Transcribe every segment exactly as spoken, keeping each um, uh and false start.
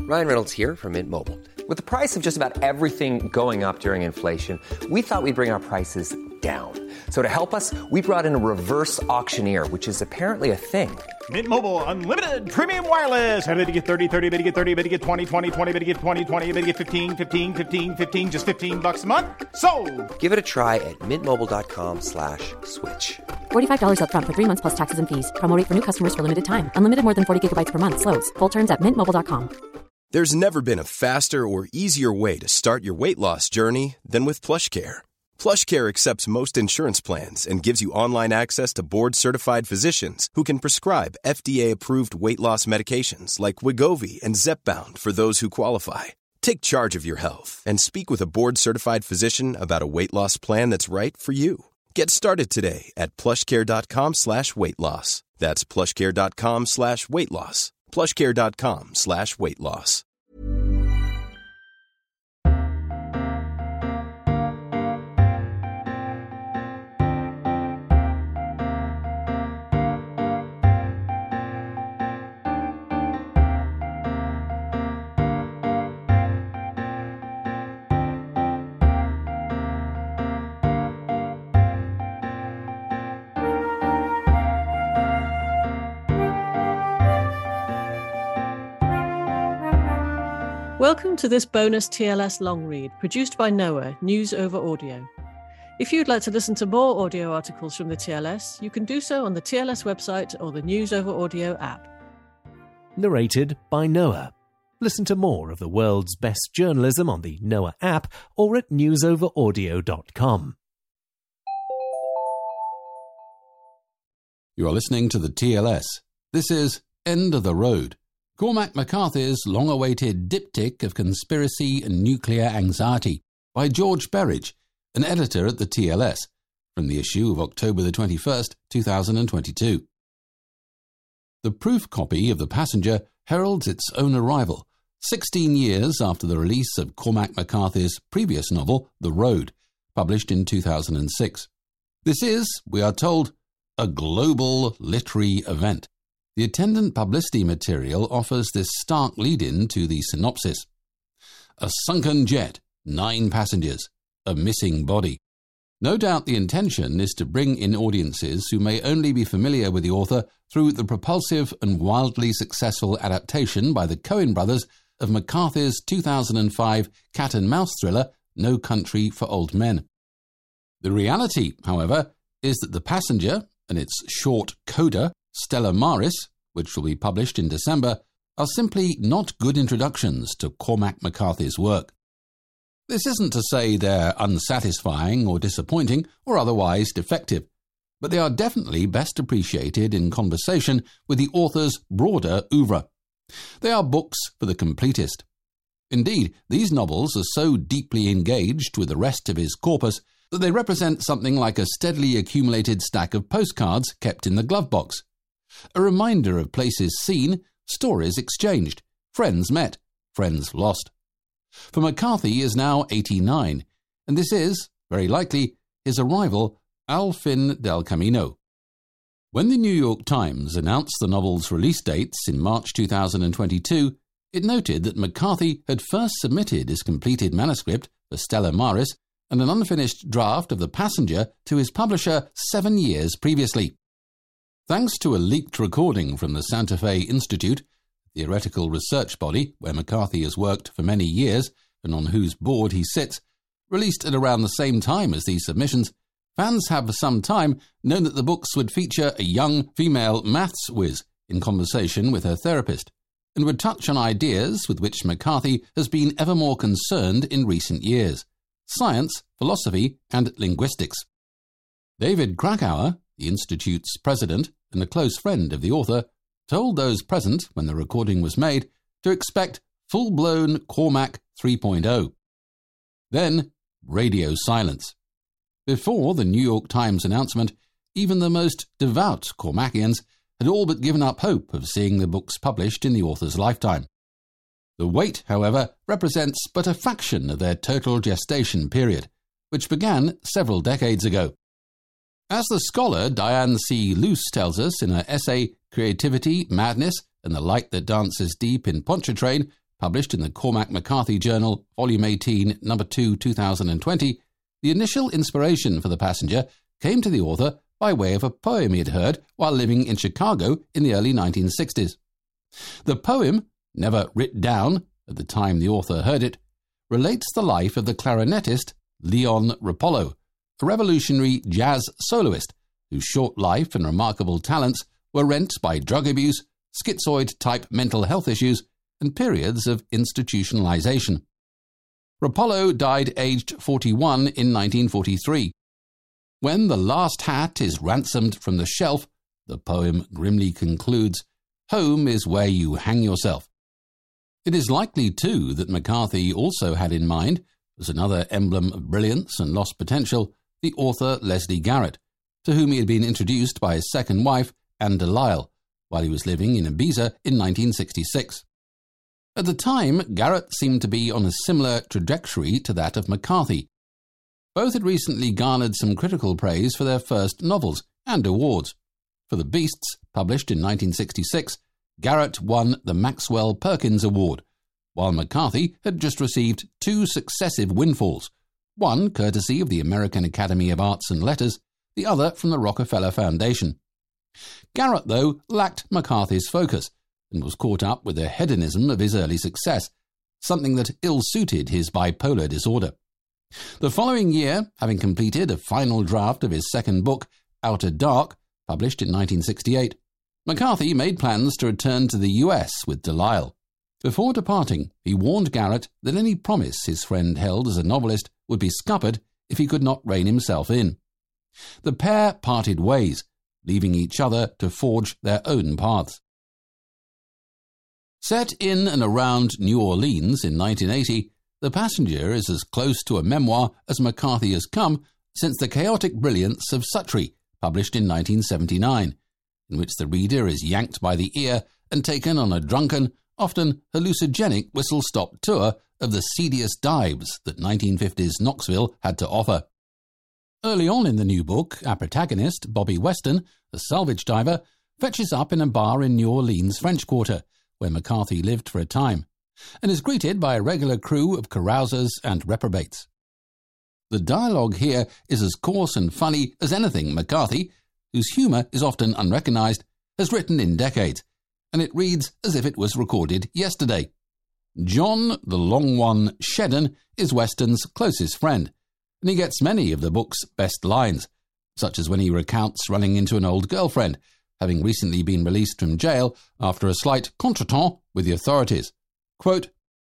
Ryan Reynolds here from Mint Mobile. With the price of just about everything going up during inflation, we thought we'd bring our prices down. So to help us, we brought in a reverse auctioneer, which is apparently a thing. Mint Mobile Unlimited Premium Wireless. How to get thirty, thirty, how to get thirty, how to get twenty, twenty, twenty, how to get twenty, twenty, how to get fifteen, fifteen, fifteen, fifteen, just fifteen bucks a month? Sold! Give it a try at mintmobile.com slash switch. forty-five dollars up front for three months plus taxes and fees. Promo rate for new customers for limited time. Unlimited more than forty gigabytes per month. Slows full terms at mint mobile dot com. There's never been a faster or easier way to start your weight loss journey than with PlushCare. PlushCare accepts most insurance plans and gives you online access to board-certified physicians who can prescribe F D A-approved weight loss medications like Wegovy and Zepbound for those who qualify. Take charge of your health and speak with a board-certified physician about a weight loss plan that's right for you. Get started today at plushcare.com slash weight loss. That's plushcare.com slash weight loss. plushcare.com slash weight loss. Welcome to this bonus T L S long read, produced by Noah, News Over Audio. If you'd like to listen to more audio articles from the T L S, you can do so on the T L S website or the News Over Audio app. Narrated by Noah. Listen to more of the world's best journalism on the Noah app or at news over audio dot com. You are listening to the T L S. This is End of the Road, Cormac McCarthy's long-awaited diptych of conspiracy and nuclear anxiety, by George Berridge, an editor at the T L S, from the issue of October the twenty-first, two thousand twenty-two. The proof copy of The Passenger heralds its own arrival, sixteen years after the release of Cormac McCarthy's previous novel, The Road, published in two thousand six. This is, we are told, a global literary event. The attendant publicity material offers this stark lead-in to the synopsis. A sunken jet, nine passengers, a missing body. No doubt the intention is to bring in audiences who may only be familiar with the author through the propulsive and wildly successful adaptation by the Coen brothers of McCarthy's two thousand five cat-and-mouse thriller, No Country for Old Men. The reality, however, is that The Passenger and its short coda, Stella Maris, which will be published in December, are simply not good introductions to Cormac McCarthy's work. This isn't to say they're unsatisfying or disappointing or otherwise defective, but they are definitely best appreciated in conversation with the author's broader oeuvre. They are books for the completist. Indeed, these novels are so deeply engaged with the rest of his corpus that they represent something like a steadily accumulated stack of postcards kept in the glove box. A reminder of places seen, stories exchanged, friends met, friends lost. For McCarthy is now eighty-nine, and this is, very likely, his arrival al fin del camino. When the New York Times announced the novel's release dates in March two thousand twenty-two, it noted that McCarthy had first submitted his completed manuscript for Stella Maris and an unfinished draft of The Passenger to his publisher seven years previously. Thanks to a leaked recording from the Santa Fe Institute, the theoretical research body where McCarthy has worked for many years and on whose board he sits, released at around the same time as these submissions, fans have for some time known that the books would feature a young female maths whiz in conversation with her therapist, and would touch on ideas with which McCarthy has been ever more concerned in recent years: science, philosophy, and linguistics. David Krakauer, the Institute's president and a close friend of the author, told those present when the recording was made to expect full-blown Cormac three point oh. Then, radio silence. Before the New York Times announcement, even the most devout Cormacians had all but given up hope of seeing the books published in the author's lifetime. The wait, however, represents but a fraction of their total gestation period, which began several decades ago. As the scholar Diane C. Luce tells us in her essay Creativity, Madness, and the Light That Dances Deep in Pontchartrain, published in the Cormac McCarthy Journal, Volume eighteen, Number two, two thousand twenty, the initial inspiration for The Passenger came to the author by way of a poem he had heard while living in Chicago in the early nineteen sixties. The poem, never writ down at the time the author heard it, relates the life of the clarinetist Leon Rapallo, a revolutionary jazz soloist whose short life and remarkable talents were rent by drug abuse, schizoid-type mental health issues, and periods of institutionalization. Rapallo died aged forty-one in nineteen forty-three. When the last hat is ransomed from the shelf, the poem grimly concludes, home is where you hang yourself. It is likely, too, that McCarthy also had in mind, as another emblem of brilliance and lost potential, the author Leslie Garrett, to whom he had been introduced by his second wife, Anne Delisle, while he was living in Ibiza in nineteen sixty-six. At the time, Garrett seemed to be on a similar trajectory to that of McCarthy. Both had recently garnered some critical praise for their first novels and awards. For The Beasts, published in nineteen sixty-six, Garrett won the Maxwell Perkins Award, while McCarthy had just received two successive windfalls, one courtesy of the American Academy of Arts and Letters, the other from the Rockefeller Foundation. Garrett, though, lacked McCarthy's focus and was caught up with the hedonism of his early success, something that ill-suited his bipolar disorder. The following year, having completed a final draft of his second book, Outer Dark, published in nineteen sixty-eight, McCarthy made plans to return to the U S with Delisle. Before departing, he warned Garrett that any promise his friend held as a novelist would be scuppered if he could not rein himself in. The pair parted ways, leaving each other to forge their own paths. Set in and around New Orleans in nineteen eighty, The Passenger is as close to a memoir as McCarthy has come since The Chaotic Brilliance of Suttree, published in nineteen seventy-nine, in which the reader is yanked by the ear and taken on a drunken, often hallucinogenic whistle-stop tour of the seediest dives that nineteen fifties Knoxville had to offer. Early on in the new book, our protagonist, Bobby Weston, a salvage diver, fetches up in a bar in New Orleans' French Quarter, where McCarthy lived for a time, and is greeted by a regular crew of carousers and reprobates. The dialogue here is as coarse and funny as anything McCarthy, whose humour is often unrecognised, has written in decades, and it reads as if it was recorded yesterday. John, the long one, Shedden, is Weston's closest friend, and he gets many of the book's best lines, such as when he recounts running into an old girlfriend, having recently been released from jail after a slight contretemps with the authorities. Quote,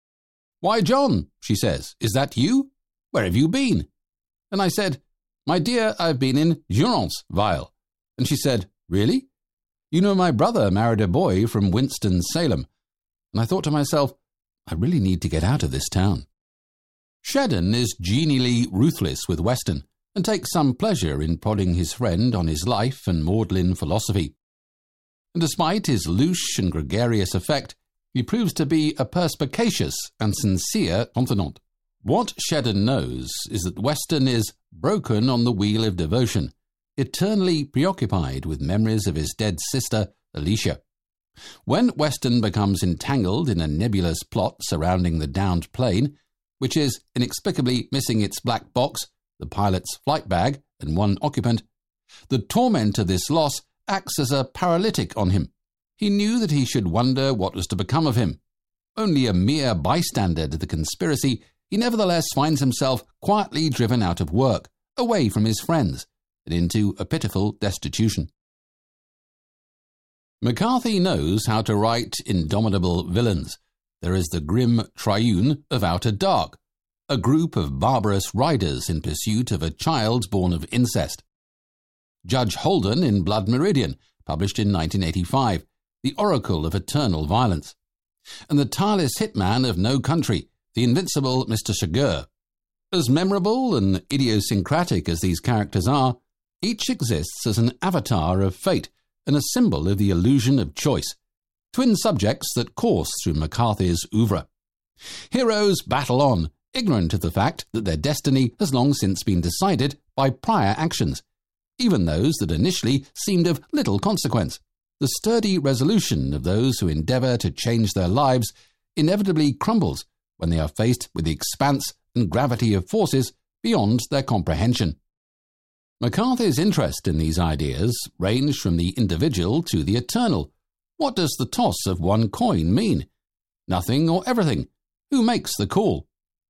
"Why, John," she says, "is that you? Where have you been?" And I said, "My dear, I've been in Durance-Vile." And she said, "Really? You know, my brother married a boy from Winston-Salem." And I thought to myself, I really need to get out of this town. Shedden is genially ruthless with Weston, and takes some pleasure in prodding his friend on his life and maudlin philosophy. And despite his louche and gregarious effect, he proves to be a perspicacious and sincere confidant. What Shedden knows is that Weston is broken on the wheel of devotion, eternally preoccupied with memories of his dead sister, Alicia. When Weston becomes entangled in a nebulous plot surrounding the downed plane, which is inexplicably missing its black box, the pilot's flight bag, and one occupant, the torment of this loss acts as a paralytic on him. He knew that he should wonder what was to become of him. Only a mere bystander to the conspiracy, he nevertheless finds himself quietly driven out of work, away from his friends, and into a pitiful destitution. McCarthy knows how to write indomitable villains. There is the grim triune of Outer Dark, a group of barbarous riders in pursuit of a child born of incest. Judge Holden in Blood Meridian, published in nineteen eighty-five, the oracle of eternal violence. And the tireless hitman of No Country, the invincible Mister Chigurh. As memorable and idiosyncratic as these characters are, each exists as an avatar of fate and a symbol of the illusion of choice, twin subjects that course through McCarthy's oeuvre. Heroes battle on, ignorant of the fact that their destiny has long since been decided by prior actions, even those that initially seemed of little consequence. The sturdy resolution of those who endeavour to change their lives inevitably crumbles when they are faced with the expanse and gravity of forces beyond their comprehension. McCarthy's interest in these ideas ranged from the individual to the eternal. What does the toss of one coin mean? Nothing or everything? Who makes the call?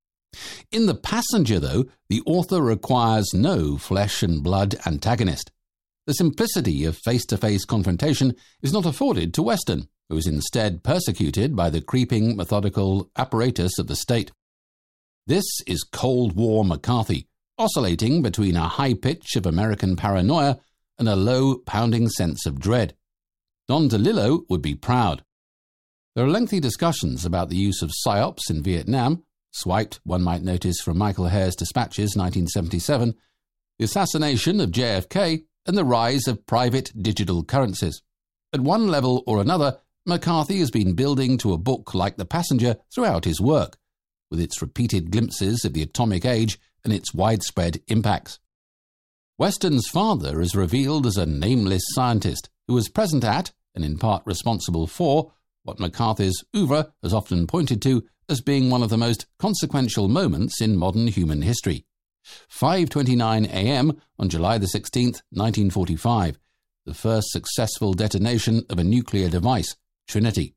In The Passenger, though, the author requires no flesh and blood antagonist. The simplicity of face-to-face confrontation is not afforded to Weston, who is instead persecuted by the creeping, methodical apparatus of the state. This is Cold War McCarthy, oscillating between a high pitch of American paranoia and a low, pounding sense of dread. Don DeLillo would be proud. There are lengthy discussions about the use of psyops in Vietnam, swiped, one might notice, from Michael Hare's Dispatches, nineteen seventy-seven, the assassination of J F K, and the rise of private digital currencies. At one level or another, McCarthy has been building to a book like The Passenger throughout his work, with its repeated glimpses of the atomic age and its widespread impacts. Weston's father is revealed as a nameless scientist who was present at, and in part responsible for, what McCarthy's oeuvre has often pointed to as being one of the most consequential moments in modern human history. five twenty-nine a m on July the sixteenth, nineteen forty-five, the first successful detonation of a nuclear device, Trinity.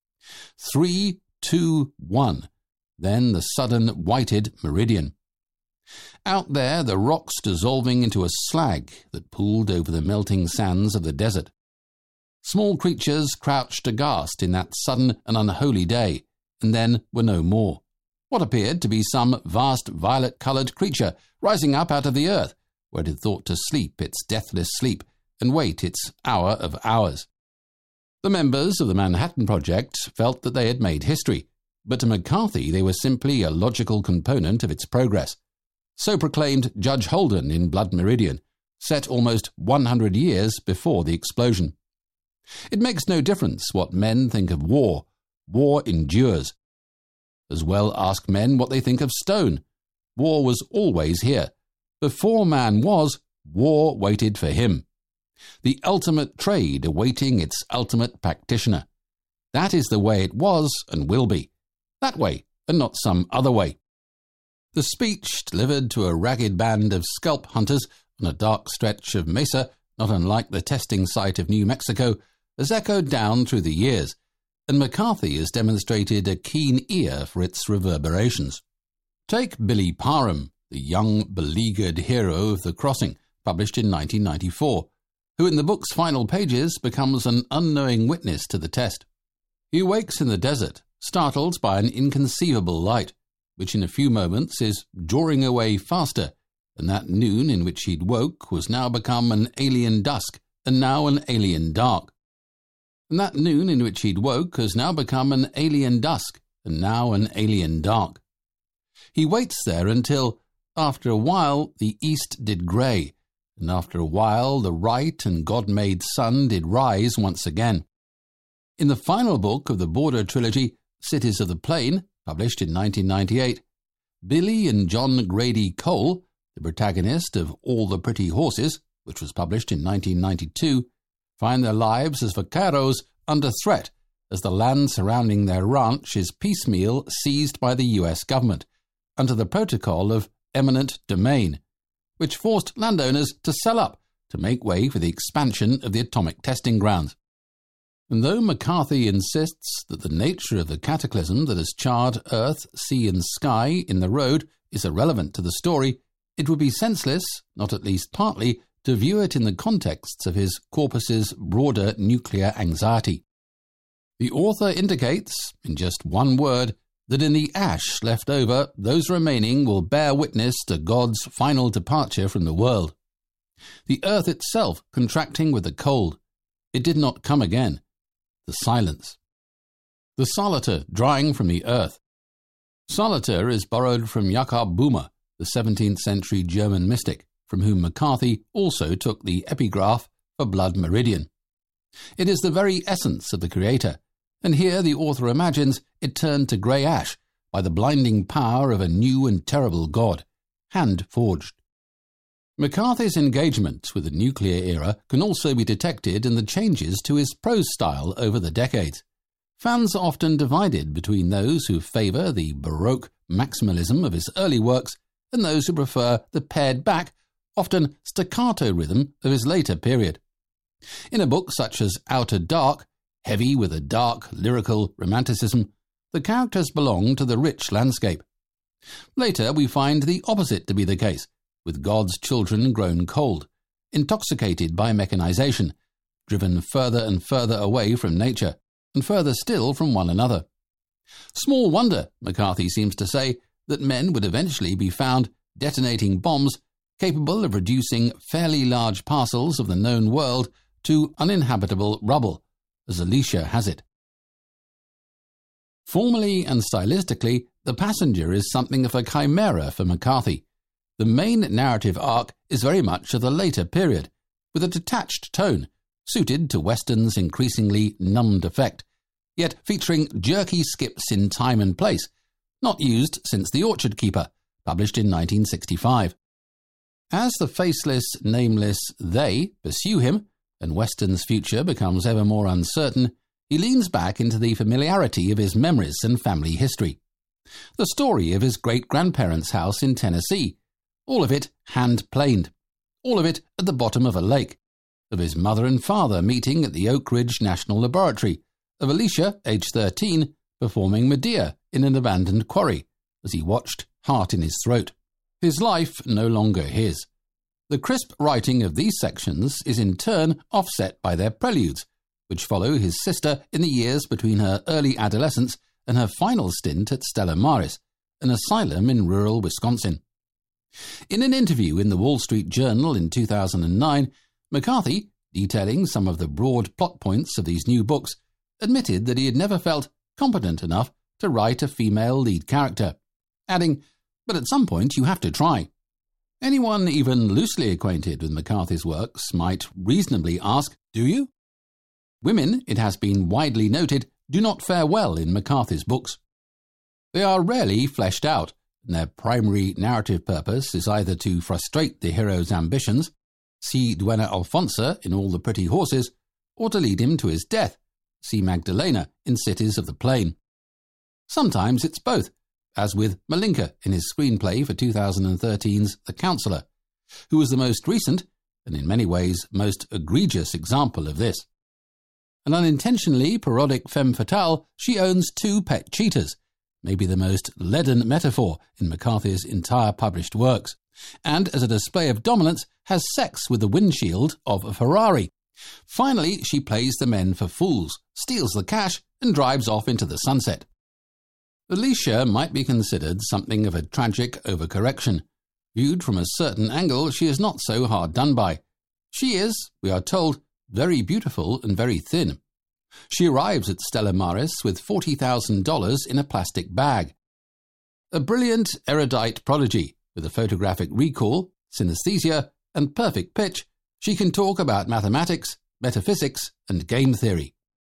three two one, then the sudden whited meridian. Out there, the rocks dissolving into a slag that pooled over the melting sands of the desert. Small creatures crouched aghast in that sudden and unholy day, and then were no more. What appeared to be some vast violet-coloured creature rising up out of the earth, where it had thought to sleep its deathless sleep and wait its hour of hours. The members of the Manhattan Project felt that they had made history, but to McCarthy they were simply a logical component of its progress. So proclaimed Judge Holden in Blood Meridian, set almost one hundred years before the explosion. It makes no difference what men think of war. War endures. As well ask men what they think of stone. War was always here. Before man was, war waited for him. The ultimate trade awaiting its ultimate practitioner. That is the way it was and will be. That way, and not some other way. The speech, delivered to a ragged band of scalp hunters on a dark stretch of mesa, not unlike the testing site of New Mexico, has echoed down through the years, and McCarthy has demonstrated a keen ear for its reverberations. Take Billy Parham, the young, beleaguered hero of The Crossing, published in nineteen ninety-four, who in the book's final pages becomes an unknowing witness to the test. He awakes in the desert, startled by an inconceivable light, which in a few moments is drawing away faster, and that noon in which he'd woke was now become an alien dusk, and now an alien dark. And that noon in which he'd woke has now become an alien dusk, and now an alien dark. He waits there until, after a while, the east did grey, and after a while the right and God-made sun did rise once again. In the final book of the Border trilogy, Cities of the Plain, published in nineteen ninety-eight, Billy and John Grady Cole, the protagonist of All the Pretty Horses, which was published in nineteen ninety-two, find their lives as vaqueros under threat as the land surrounding their ranch is piecemeal seized by the U S government, under the protocol of eminent domain, which forced landowners to sell up to make way for the expansion of the atomic testing grounds. And though McCarthy insists that the nature of the cataclysm that has charred earth, sea and sky in the road is irrelevant to the story, it would be senseless, not at least partly, to view it in the contexts of his corpus's broader nuclear anxiety. The author indicates, in just one word, that in the ash left over, those remaining will bear witness to God's final departure from the world. The earth itself contracting with the cold, it did not come again. The silence. The soliter drying from the earth. Soliter is borrowed from Jakob Böhme, the seventeenth century German mystic, from whom McCarthy also took the epigraph for Blood Meridian. It is the very essence of the Creator, and here the author imagines it turned to grey ash by the blinding power of a new and terrible God, hand-forged. McCarthy's engagement with the nuclear era can also be detected in the changes to his prose style over the decades. fans are often divided between those who favour the Baroque maximalism of his early works and those who prefer the pared-back, often staccato rhythm of his later period. In a book such as Outer Dark, heavy with a dark, lyrical romanticism, the characters belong to the rich landscape. Later we find the opposite to be the case, with God's children grown cold, intoxicated by mechanization, driven further and further away from nature, and further still from one another. Small wonder, McCarthy seems to say, that men would eventually be found detonating bombs capable of reducing fairly large parcels of the known world to uninhabitable rubble, as Alicia has it. Formally and stylistically, The Passenger is something of a chimera for McCarthy. The main narrative arc is very much of the later period, with a detached tone, suited to Western's increasingly numbed effect, yet featuring jerky skips in time and place, not used since The Orchard Keeper, published in nineteen sixty-five. As the faceless, nameless they pursue him, and Weston's future becomes ever more uncertain, he leans back into the familiarity of his memories and family history. The story of his great-grandparents' house in Tennessee, all of it hand-planed, all of it at the bottom of a lake, of his mother and father meeting at the Oak Ridge National Laboratory, of Alicia, age thirteen, performing Medea in an abandoned quarry, as he watched, heart in his throat. His life no longer his. The crisp writing of these sections is in turn offset by their preludes, which follow his sister in the years between her early adolescence and her final stint at Stella Maris, an asylum in rural Wisconsin. In an interview in the Wall Street Journal in two thousand nine, McCarthy, detailing some of the broad plot points of these new books, admitted that he had never felt competent enough to write a female lead character, adding, "But at some point you have to try." Anyone even loosely acquainted with McCarthy's works might reasonably ask, do you? Women, it has been widely noted, do not fare well in McCarthy's books. They are rarely fleshed out, and their primary narrative purpose is either to frustrate the hero's ambitions, see Duena Alfonso in All the Pretty Horses, or to lead him to his death, see Magdalena in Cities of the Plain. Sometimes it's both, as with Malinka in his screenplay for two thousand thirteen's The Counselor, who was the most recent, and in many ways most egregious example of this. An unintentionally parodic femme fatale, she owns two pet cheetahs, maybe the most leaden metaphor in McCarthy's entire published works, and as a display of dominance has sex with the windshield of a Ferrari. Finally, she plays the men for fools, steals the cash, and drives off into the sunset. Alicia might be considered something of a tragic overcorrection. Viewed from a certain angle, she is not so hard done by. She is, we are told, very beautiful and very thin. She arrives at Stella Maris with forty thousand dollars in a plastic bag. A brilliant, erudite prodigy, with a photographic recall, synesthesia, and perfect pitch, she can talk about mathematics, metaphysics, and game theory.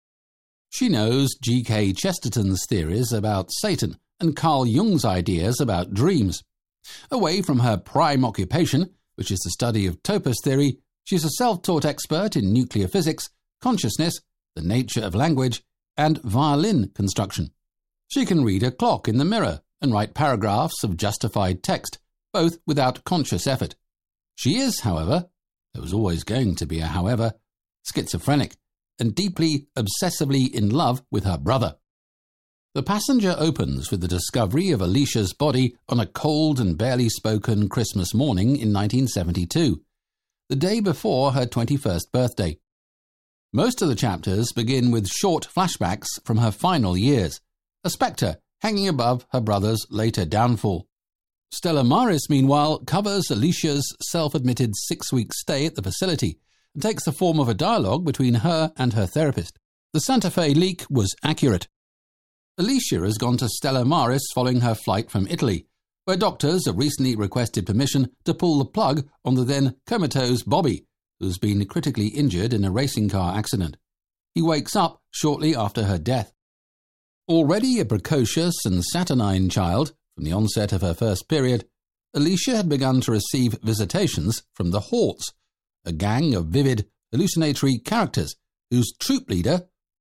She knows G K Chesterton's theories about Satan and Carl Jung's ideas about dreams. Away from her prime occupation, which is the study of topos theory, she is a self-taught expert in nuclear physics, consciousness, the nature of language, and violin construction. She can read a clock in the mirror and write paragraphs of justified text, both without conscious effort. She is, however, there was always going to be a however, schizophrenic, and deeply, obsessively in love with her brother. The Passenger opens with the discovery of Alicia's body on a cold and barely spoken Christmas morning in nineteen seventy-two, the day before her twenty-first birthday. Most of the chapters begin with short flashbacks from her final years, a spectre hanging above her brother's later downfall. Stella Maris, meanwhile, covers Alicia's self-admitted six-week stay at the facility, and takes the form of a dialogue between her and her therapist. The Santa Fe leak was accurate. Alicia has gone to Stella Maris following her flight from Italy, where doctors have recently requested permission to pull the plug on the then comatose Bobby, who's been critically injured in a racing car accident. He wakes up shortly after her death. Already a precocious and saturnine child, from the onset of her first period, Alicia had begun to receive visitations from the Horts, a gang of vivid, hallucinatory characters whose troop leader,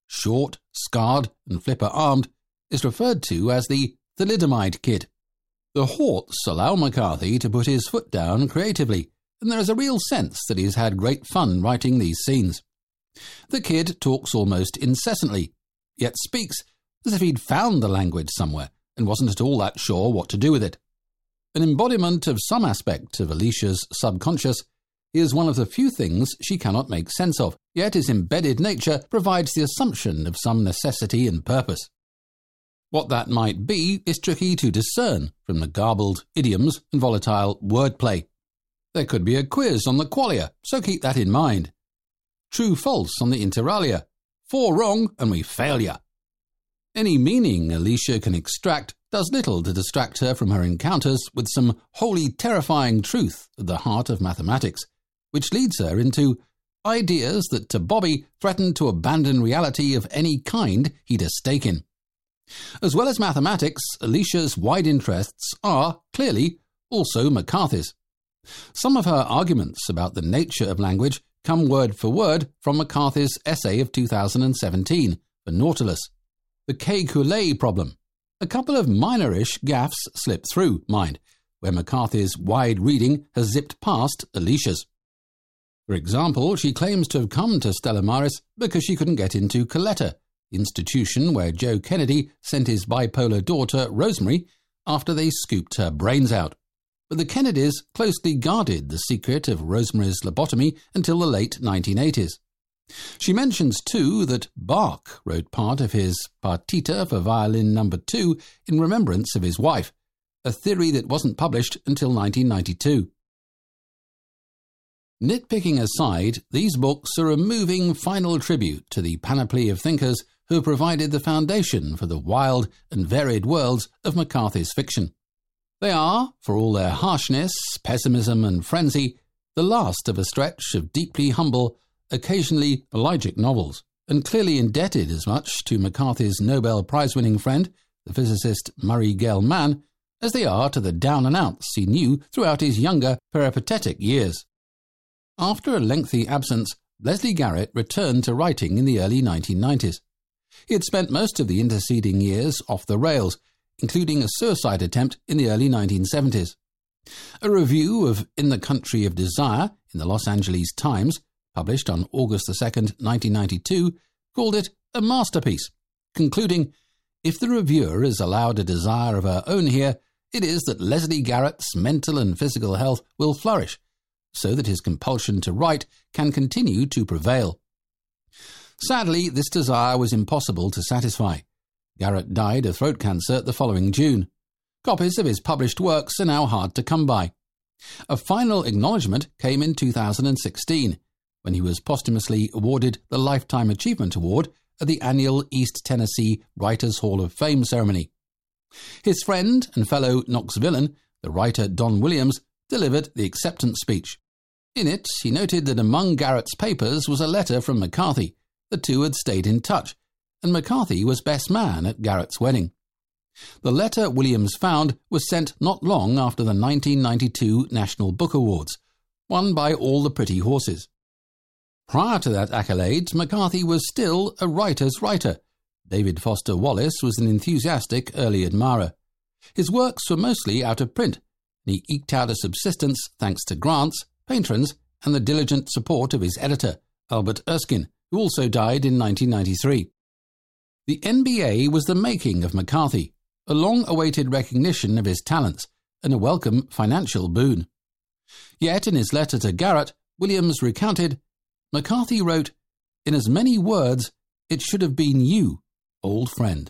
short, scarred and flipper-armed, is referred to as the thalidomide kid. The Horts allow McCarthy to put his foot down creatively, and there is a real sense that he's had great fun writing these scenes. The kid talks almost incessantly, yet speaks as if he'd found the language somewhere and wasn't at all that sure what to do with it. An embodiment of some aspect of Alicia's subconscious, he is one of the few things she cannot make sense of, yet his embedded nature provides the assumption of some necessity and purpose. What that might be is tricky to discern from the garbled idioms and volatile wordplay. There could be a quiz on the qualia, so keep that in mind. True-false on the inter alia. Four wrong and we fail ya. Any meaning Alicia can extract does little to distract her from her encounters with some wholly terrifying truth at the heart of mathematics, which leads her into ideas that to Bobby threaten to abandon reality of any kind he'd a stake in. As well as mathematics, Alicia's wide interests are, clearly, also McCarthy's. Some of her arguments about the nature of language come word for word from McCarthy's essay of two thousand seventeen, for Nautilus. The K-Coulé problem. A couple of minor-ish gaffes slip through, mind, where McCarthy's wide reading has zipped past Alicia's. For example, she claims to have come to Stella Maris because she couldn't get into Coletta, the institution where Joe Kennedy sent his bipolar daughter, Rosemary, after they scooped her brains out. But the Kennedys closely guarded the secret of Rosemary's lobotomy until the late nineteen eighties. She mentions, too, that Bach wrote part of his Partita for Violin Number two in remembrance of his wife, a theory that wasn't published until nineteen ninety-two. Nitpicking aside, these books are a moving final tribute to the panoply of thinkers who provided the foundation for the wild and varied worlds of McCarthy's fiction. They are, for all their harshness, pessimism and frenzy, the last of a stretch of deeply humble, occasionally elegiac novels, and clearly indebted as much to McCarthy's Nobel Prize-winning friend, the physicist Murray Gell-Mann, as they are to the down-and-outs he knew throughout his younger, peripatetic years. After a lengthy absence, Leslie Garrett returned to writing in the early nineteen nineties. He had spent most of the interceding years off the rails, including a suicide attempt in the early nineteen seventies. A review of In the Country of Desire in the Los Angeles Times, published on August the second, nineteen ninety-two, called it a masterpiece, concluding, "If the reviewer is allowed a desire of her own here, it is that Leslie Garrett's mental and physical health will flourish, so that his compulsion to write can continue to prevail." Sadly, this desire was impossible to satisfy. Garrett died of throat cancer the following June. Copies of his published works are now hard to come by. A final acknowledgement came in two thousand sixteen, when he was posthumously awarded the Lifetime Achievement Award at the annual East Tennessee Writers Hall of Fame ceremony. His friend and fellow Knoxvillian, the writer Don Williams, delivered the acceptance speech. In it, he noted that among Garrett's papers was a letter from McCarthy. The two had stayed in touch, and McCarthy was best man at Garrett's wedding. The letter Williams found was sent not long after the nineteen ninety-two National Book Awards, won by All the Pretty Horses. Prior to that accolade, McCarthy was still a writer's writer. David Foster Wallace was an enthusiastic early admirer. His works were mostly out of print, and he eked out a subsistence thanks to grants, patrons, and the diligent support of his editor, Albert Erskine, who also died in nineteen ninety-three. The N B A was the making of McCarthy, a long-awaited recognition of his talents, and a welcome financial boon. Yet in his letter to Garrett, Williams recounted, McCarthy wrote, "In as many words, it should have been you, old friend."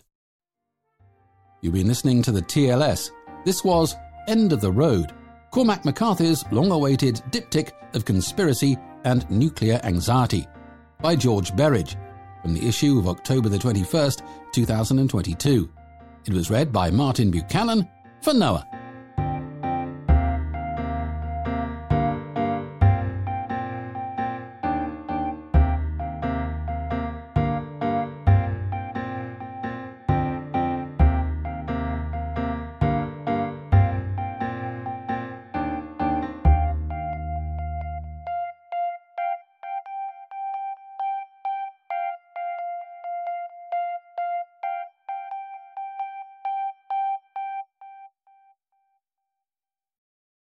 You've been listening to the T L S. This was End of the Road, Cormac McCarthy's long-awaited diptych of conspiracy and nuclear anxiety, by George Berridge, from the issue of October the twenty-first, two thousand twenty-two. It was read by Martin Buchanan for Noah.